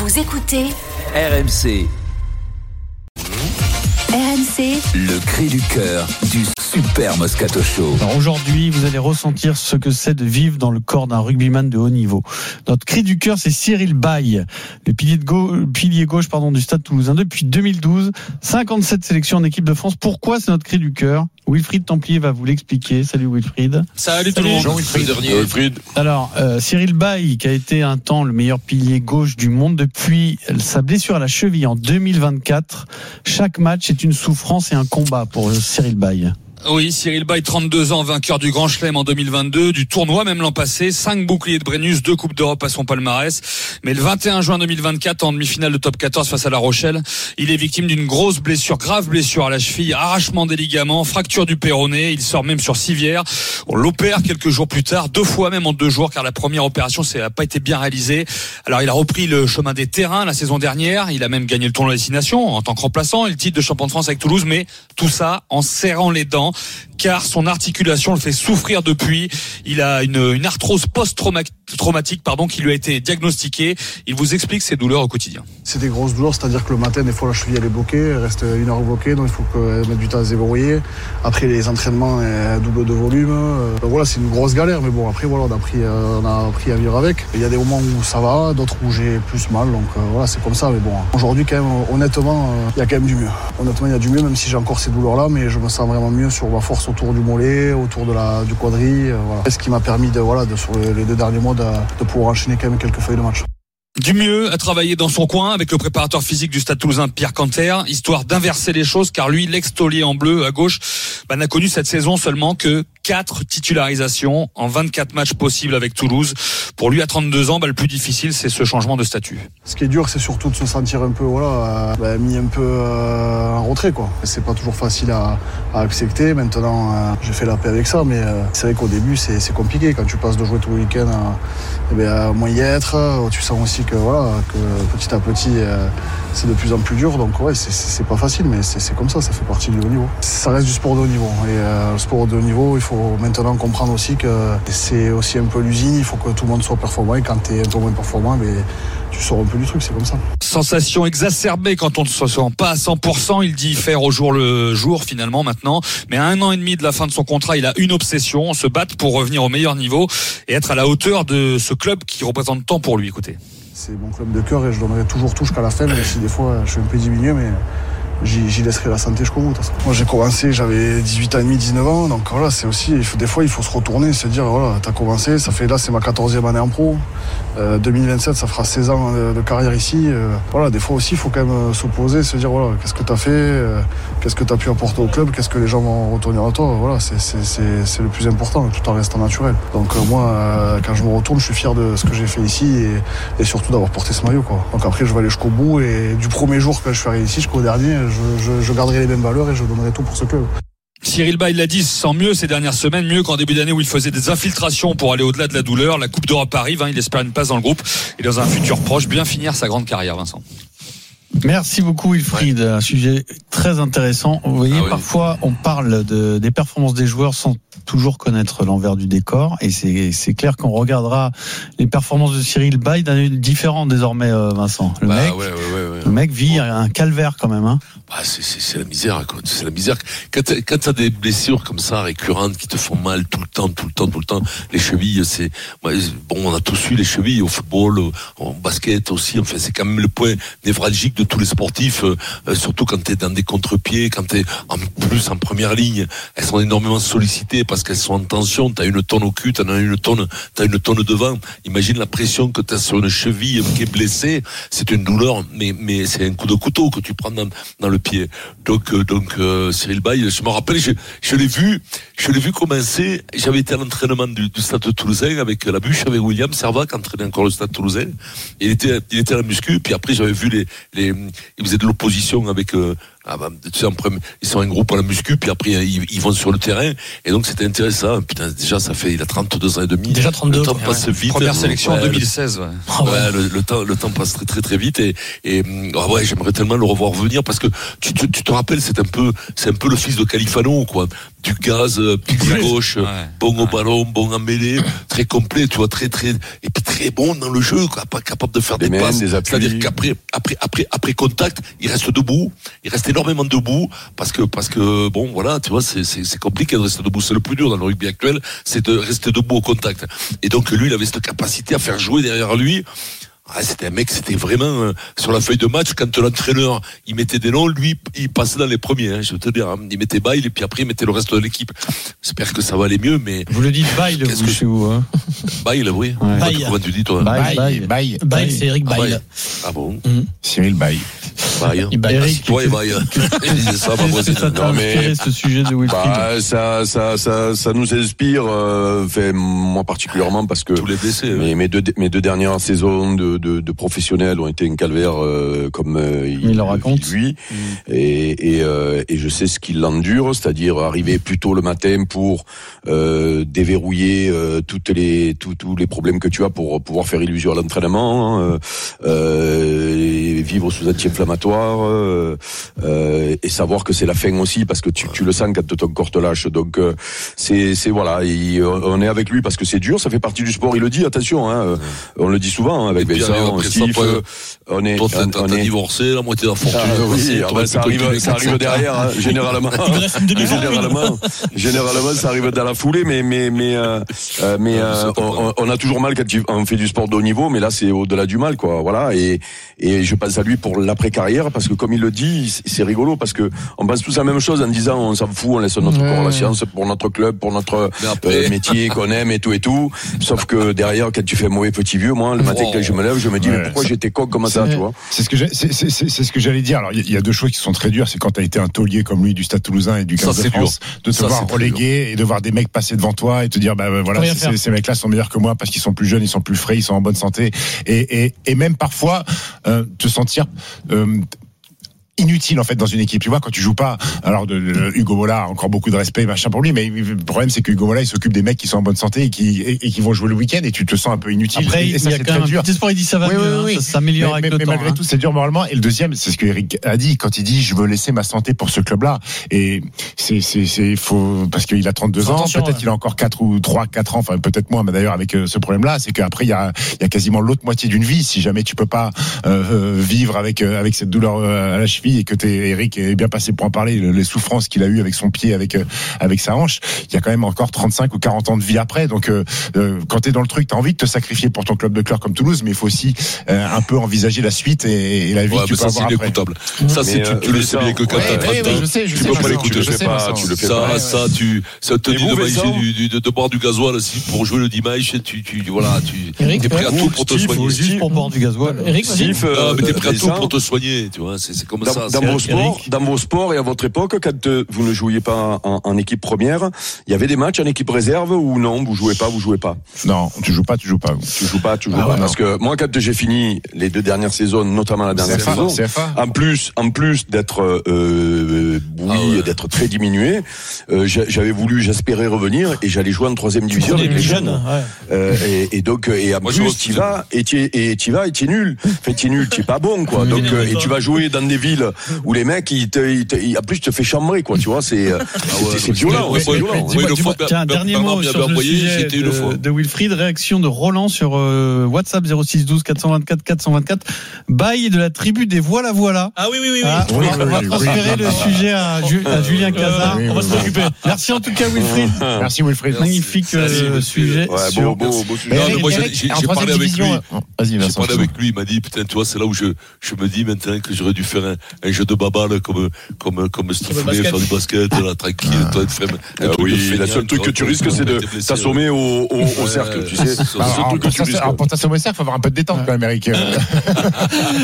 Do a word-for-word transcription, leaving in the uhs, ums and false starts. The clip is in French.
Vous écoutez R M C. R M C, Le cri du cœur du Super Moscato Show. Alors aujourd'hui, vous allez ressentir ce que c'est de vivre dans le corps d'un rugbyman de haut niveau. Notre cri du cœur, c'est Cyril Baille, le pilier, de gauche, pilier gauche pardon, du Stade Toulousain depuis deux mille douze. cinquante-sept sélections en équipe de France. Pourquoi c'est notre cri du cœur ? Wilfried Templier va vous l'expliquer. Salut Wilfried. Salut tout le monde. Jean-Wilfried. Wilfried. Alors, euh, Cyril Baille, qui a été un temps le meilleur pilier gauche du monde, depuis sa blessure à la cheville en deux mille vingt-quatre, chaque match est une souffrance et un combat pour Cyril Baille. Oui, Cyril Baille, trente-deux ans, vainqueur du Grand Chelem en deux mille vingt-deux, du tournoi même l'an passé, cinq boucliers de Brennus, deux Coupes d'Europe à son palmarès. Mais le vingt et un juin deux mille vingt-quatre, en demi-finale de top quatorze face à La Rochelle, il est victime d'une grosse blessure, grave blessure à la cheville, arrachement des ligaments, fracture du péroné, il sort même sur civière. On l'opère quelques jours plus tard, deux fois même en deux jours, car la première opération n'a pas été bien réalisée. Alors il a repris le chemin des terrains la saison dernière, il a même gagné le tournoi de destination en tant que remplaçant et le titre de champion de France avec Toulouse, mais tout ça en serrant les dents, car son articulation le fait souffrir depuis. Il a une, une arthrose post-traumatique pardon, qui lui a été diagnostiquée. Il vous explique ses douleurs au quotidien. C'est des grosses douleurs, c'est-à-dire que le matin, des fois, la cheville elle est bloquée, elle reste une heure bloquée, donc il faut qu'elle mette du temps à se débrouiller. Après, les entraînements, elle double de volume. Donc voilà, c'est une grosse galère, mais bon, après, voilà, on a appris, on a appris à vivre avec. Il y a des moments où ça va, d'autres où j'ai plus mal, donc euh, voilà, c'est comme ça. Mais bon, aujourd'hui, quand même, honnêtement, euh, il y a quand même du mieux. Honnêtement, il y a du mieux, même si j'ai encore ces douleurs-là, mais je me sens vraiment mieux sur ma force autour du mollet, autour de la, du quadri. Euh, voilà. C'est ce qui m'a permis, de, voilà, de, sur les deux derniers mois, de, de pouvoir enchaîner quand même quelques feuilles de match. Du mieux à travailler dans son coin avec le préparateur physique du Stade Toulousain, Pierre Canter, histoire d'inverser les choses, car lui, l'ex-taulier en bleu à gauche, bah, n'a connu cette saison seulement que quatre titularisations en vingt-quatre matchs possibles avec Toulouse. Pour lui, à trente-deux ans, bah, le plus difficile, c'est ce changement de statut. Ce qui est dur, c'est surtout de se sentir un peu, voilà, euh, bah, mis un peu euh, en retrait, quoi. C'est pas toujours facile à, à accepter. Maintenant, euh, j'ai fait la paix avec ça, mais euh, c'est vrai qu'au début, c'est, c'est compliqué. Quand tu passes de jouer tout le week-end à, eh bien, à moins y être, tu sens aussi que, voilà, que petit à petit, euh, c'est de plus en plus dur. Donc, ouais, c'est, c'est, c'est pas facile, mais c'est, c'est comme ça, ça fait partie du haut niveau. Ça reste du sport de haut niveau. Et euh, le sport de haut niveau, il faut maintenant comprendre aussi que c'est aussi un peu l'usine. Il faut que tout le monde soit performant. Et quand tu es un peu moins performant, mais tu sors un peu du truc, c'est comme ça. Sensation exacerbée quand on ne se sent pas à cent pour cent. Il dit faire au jour le jour finalement maintenant. Mais à un an et demi de la fin de son contrat, il a une obsession, se battre pour revenir au meilleur niveau et être à la hauteur de ce club qui représente tant pour lui. Écoutez. C'est mon club de cœur et je donnerai toujours tout jusqu'à la fin, même si des fois je suis un peu diminué, mais J'y, j'y laisserai la santé jusqu'au bout. Moi j'ai commencé, j'avais dix-huit ans et demi, dix-neuf ans, donc voilà, c'est aussi, il faut, des fois il faut se retourner, se dire voilà, t'as commencé, ça fait là c'est ma quatorzième année en pro, euh, deux mille vingt-sept ça fera seize ans de, de carrière ici, euh, voilà, des fois aussi il faut quand même se poser, se dire voilà, qu'est-ce que t'as fait, euh, qu'est-ce que t'as pu apporter au club, qu'est-ce que les gens vont retenir à toi, voilà, c'est, c'est, c'est, c'est le plus important, tout en restant naturel. Donc euh, moi, euh, quand je me retourne, je suis fier de ce que j'ai fait ici et, et surtout d'avoir porté ce maillot, quoi. Donc après je vais aller jusqu'au bout et du premier jour que je suis arrivé ici jusqu'au dernier, Je, je, je garderai les mêmes valeurs et je donnerai tout pour ce club. Cyril Baille l'a dit, se sent mieux ces dernières semaines, mieux qu'en début d'année où il faisait des infiltrations pour aller au-delà de la douleur. La Coupe d'Europe arrive, hein, il espère une place dans le groupe et dans un futur proche, bien finir sa grande carrière, Vincent. Merci beaucoup Wilfried, ouais. Un sujet très intéressant. Vous voyez, ah oui. Parfois on parle de, des performances des joueurs sans toujours connaître l'envers du décor, et c'est, c'est clair qu'on regardera les performances de Cyril Baille d'un œil différent désormais, Vincent. Le, bah, mec, ouais, ouais, ouais, ouais. le mec vit un calvaire quand même. Hein. Bah, c'est, c'est, c'est la misère, quoi. C'est la misère. Quand t'as, quand t'as des blessures comme ça récurrentes qui te font mal tout le temps, tout le temps, tout le temps, les chevilles, c'est bon, on a tous eu les chevilles au football, au basket aussi. Enfin, c'est quand même le point névralgique de tous les sportifs, euh, surtout quand t'es dans des contre-pieds, quand t'es en plus en première ligne, elles sont énormément sollicitées parce qu'elles sont en tension. T'as une tonne au cul, t'en as une tonne, t'as une tonne devant. Imagine la pression que t'as sur une cheville qui est blessée. C'est une douleur, mais mais c'est un coup de couteau que tu prends dans, dans le pied. Donc euh, donc euh, Cyril Baille, je me rappelle, je, je l'ai vu, je l'ai vu commencer. J'avais été à l'entraînement du, du Stade Toulousain avec la bûche, avec William Servat qui entraînait encore le Stade Toulousain. Il était il était à la muscu. Puis après j'avais vu les les il faisait de l'opposition avec euh, Ah bah, tu sais, en premier, ils sont un groupe à la muscu, puis après ils, ils vont sur le terrain, et donc c'était intéressant. Putain, déjà ça fait, il a trente-deux ans et demi. Déjà trente-deux. Le temps ouais, passe ouais. vite. Première sélection ouais, en deux mille seize. Ouais. Le, ouais, le, le temps, le temps passe très très très vite, et, et ah ouais, j'aimerais tellement le revoir venir parce que tu, tu, tu te rappelles, c'est un peu, c'est un peu le fils de Califano, quoi. Du gaz, pied gauche, ouais. bon au ballon, bon en mêlée, très complet, tu vois, très très, et puis très bon dans le jeu, quoi, pas capable de faire des, des passes. C'est-à-dire qu'après, après, après, après contact, il reste debout, il reste énormément debout, parce que, parce que, bon, voilà, tu vois, c'est, c'est, c'est compliqué de rester debout. C'est le plus dur dans le rugby actuel, c'est de rester debout au contact. Et donc, lui, il avait cette capacité à faire jouer derrière lui. Ah, c'était un mec, c'était vraiment euh, sur la feuille de match, quand l'entraîneur il mettait des noms, lui il passait dans les premiers, hein, je veux te dire, hein, il mettait Bail et puis après il mettait le reste de l'équipe. J'espère que ça va aller mieux, mais vous le dites Bail, vous, chez vous, hein. Bail, oui. Ouais. Bail. Comment tu dis toi? Bail, Bail, Bail, Bail, c'est Eric Bail. Ah, ah bon? Mmh. Cyril Bail. Bail. Eric, toi et Bail. Il disait ça, ma voisine. Ça t'a inspiré ce sujet de Wilfried? Bah, ça, ça, ça, ça nous inspire, euh, fait, moi particulièrement parce que tous les blessés. Mes, ouais. mes deux, mes deux dernières saisons de, de, de professionnels ont été un calvaire, euh, comme euh, il, il le raconte. Lui, mmh. et, et, euh, et je sais ce qu'il endure, c'est-à-dire arriver plus tôt le matin pour euh, déverrouiller euh, toutes les, tous, tous les problèmes que tu as pour pouvoir faire illusion à l'entraînement, hein, euh, et vivre sous anti-inflammatoire, euh, euh, et savoir que c'est la fin aussi, parce que tu, tu le sens quand ton corps te lâche. Donc euh, c'est, c'est voilà, il, on est avec lui parce que c'est dur, ça fait partie du sport. Il le dit, attention, hein, on le dit souvent hein, avec Vincent, Steve. Euh, on est, toi, on, t'as, on t'as est divorcé, la moitié de la fortune. Ah, oui, ah, bah, ça arrive, ça arrive derrière, hein, généralement. généralement, généralement, ça arrive dans la foulée, mais mais mais euh, mais euh, on, on a toujours mal quand on fait du sport de haut niveau, mais là c'est au-delà du mal, quoi. Voilà, et et je pense à lui pour l'après-carrière, parce que comme il le dit, c'est rigolo, parce que on pense tous la même chose en disant on s'en fout, on laisse notre corps à la science pour notre club, pour notre après... euh, métier qu'on aime et tout et tout. Sauf que derrière, quand tu fais mauvais petit vieux, moi le matin quand je me lève, je me dis ouais, mais pourquoi ça... j'étais con comme ça, tu vois. C'est ce que j'ai, c'est, c'est, c'est, c'est ce que j'allais dire. Alors il y a deux choses qui sont très dures, c'est quand tu as été un taulier comme lui du Stade Toulousain et du quinze de France, de te ça, voir relégué et de voir des mecs passer devant toi et te dire bah voilà, ces, ces mecs-là sont meilleurs que moi parce qu'ils sont plus jeunes, ils sont plus frais, ils sont en bonne santé, et et, et même parfois euh, te sentir euh, inutile en fait dans une équipe, tu vois, quand tu joues pas. Alors de, de Hugo Mola a encore beaucoup de respect machin pour lui, mais le problème c'est que Hugo Mola il s'occupe des mecs qui sont en bonne santé et qui et, et qui vont jouer le week-end, et tu te sens un peu inutile. Après et, et il ça, y a c'est quand très même dur. un petit espoir, il dit ça va oui, mieux, oui, oui. Hein, ça s'améliore mais, avec mais, le mais temps. Malgré hein. tout c'est dur moralement. Et le deuxième, c'est ce que Eric a dit quand il dit je veux laisser ma santé pour ce club-là, et c'est c'est c'est faut parce qu'il a trente-deux ans, peut-être ouais. qu'il a encore quatre ou trois quatre ans, enfin peut-être moins, mais d'ailleurs avec euh, ce problème-là, c'est qu'après il y a il y a quasiment l'autre moitié d'une vie si jamais tu peux pas euh, vivre avec euh, avec cette douleur euh, à la cheville, et que t'es Eric est bien passé pour en parler, les souffrances qu'il a eues avec son pied, avec euh, avec sa hanche. Il y a quand même encore trente-cinq ou quarante ans de vie après. Donc euh, euh, quand t'es dans le truc, t'as envie de te sacrifier pour ton club de cœur comme Toulouse, mais il faut aussi euh, un peu envisager la suite et, et la vie ouais, que tu peux ça, avoir c'est après. Inécoutable. Ça c'est tu, tu le sais bien que quand t'as trente ans, je sais, je tu sais, peux je pas sais, l'écouter. Je sais pas, tu le fais ça, pas. Ça, tu, ça te dit de manger du, du, de, de boire du gasoil aussi pour jouer le dimanche. Tu, tu, voilà, tu, Eric, t'es prêt à tout pour te soigner. Juste pour boire du gasoil. Eric, Steve, non, mais t'es prêt à tout pour te soigner. Tu vois, c'est comme ça. Dans vos sports, dans vos sports et à votre époque, quand vous ne jouiez pas en, en équipe première, il y avait des matchs en équipe réserve ou non, vous jouez pas, vous jouez pas? Non, tu joues pas, tu joues pas. Tu joues pas, tu joues ah, pas. Ouais, parce que moi, quand j'ai fini les deux dernières saisons, notamment la dernière C F A, saison, C F A. en plus, en plus d'être euh, bouilli ah ouais. et d'être très diminué, euh, j'avais voulu, j'espérais revenir et j'allais jouer en troisième division avec les jeunes. jeunes. Ouais. Euh, et, et donc, et en moi, plus, tu vas et tu et tu vas et tu es nul. Enfin, tu es nul, tu es pas bon, quoi. Donc, euh, et tu vas jouer dans des villes où les mecs, ils te, ils te, ils, en plus, tu te fais chambrer, quoi. Tu vois, c'est ah ouais, c'est violent, ouais, c'est violent. Dis-moi, dis-moi, tiens, un dernier mot sur le sujet de, de Wilfried. Réaction de Roland sur euh, WhatsApp zéro six douze quatre cent vingt-quatre quatre cent vingt-quatre. Bail de la tribu des Voilà Voilà. Ah oui, oui, oui. Ah, oui, on va oui, transférer oui, le oui. sujet à, Ju- à Julien Cazard. Euh, on va s'en occuper. Merci en tout cas, Wilfried. Merci, Wilfried. Magnifique euh, sujet. Ouais, sur... beau, beau, beau sujet. Non, mais moi, j'ai, j'ai, j'ai parlé avec lui. Vas-y, j'ai parlé avec lui. Il m'a dit, putain, tu vois, c'est là où je, je me dis maintenant que j'aurais dû faire un, un jeu de baballe comme, comme, comme Steve Foulé, faire du basket, là, tranquille, toi, être frère. Un truc oui, de le seul truc que tu risques, c'est de t'assommer au, au, au cercle, tu sais. Alors, pour t'assommer au cercle, il faut avoir un peu de détente quand même, Eric.